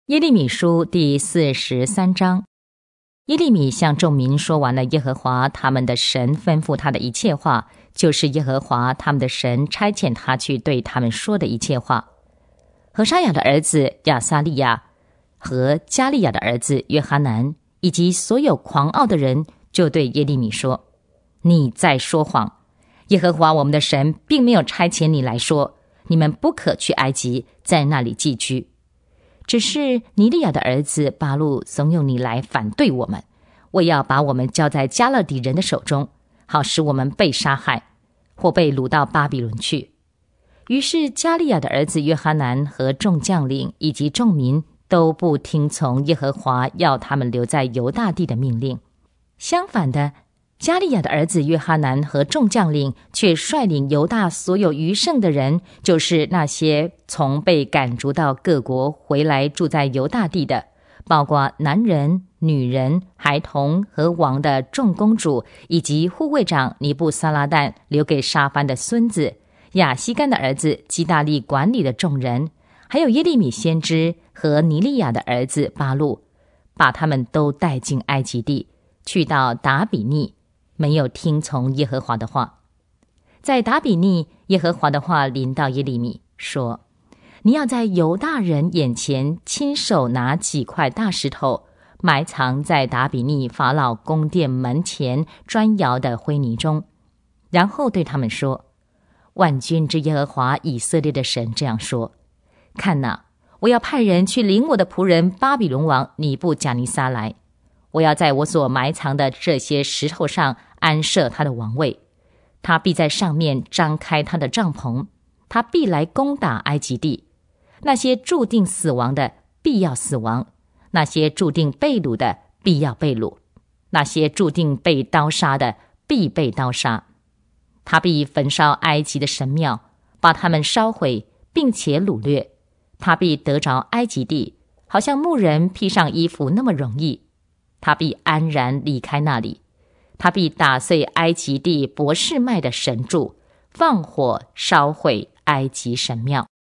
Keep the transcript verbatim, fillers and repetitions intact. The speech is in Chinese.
耶利米书第四十三章，耶利米向众民说完了耶和华他们的神吩咐他的一切话，就是耶和华他们的神差遣他去对他们说的一切话。何沙雅的儿子亚撒利亚和加利亚的儿子约哈南以及所有狂傲的人就对耶利米说：你在说谎，耶和华我们的神并没有差遣你来说，你们不可去埃及，在那里寄居。只是尼利亚的儿子巴路怂恿你来反对我们，为要把我们交在加勒底人的手中，好使我们被杀害，或被掳到巴比伦去。于是加利亚的儿子约哈南和众将领以及众民都不听从耶和华要他们留在犹大地的命令。相反的，加利亚的儿子约哈南和众将领却率领犹大所有余剩的人，就是那些从被赶逐到各国回来住在犹大地的，包括男人、女人、孩童和王的众公主，以及护卫长尼布撒拉旦留给沙番的孙子亚西干的儿子基大利管理的众人，还有耶利米先知和尼利亚的儿子巴路，把他们都带进埃及地，去到达比尼，没有听从耶和华的话。在达比尼，耶和华的话临到耶利米，说：你要在犹大人眼前亲手拿几块大石头，埋藏在达比尼法老宫殿门前砖窑的灰泥中，然后对他们说：万军之耶和华以色列的神这样说：看哪，我要派人去领我的仆人巴比伦王尼布甲尼撒来，我要在我所埋藏的这些石头上安设他的王位，他必在上面张开他的帐篷，他必来攻打埃及地。那些注定死亡的必要死亡，那些注定被掳的必要被掳，那些注定被刀杀的必被刀杀。他必焚烧埃及的神庙，把他们烧毁，并且掳掠。他必得着埃及地，好像牧人披上衣服那么容易。他必安然离开那里。他必打碎埃及地伯示麦的神柱，放火烧毁埃及神庙。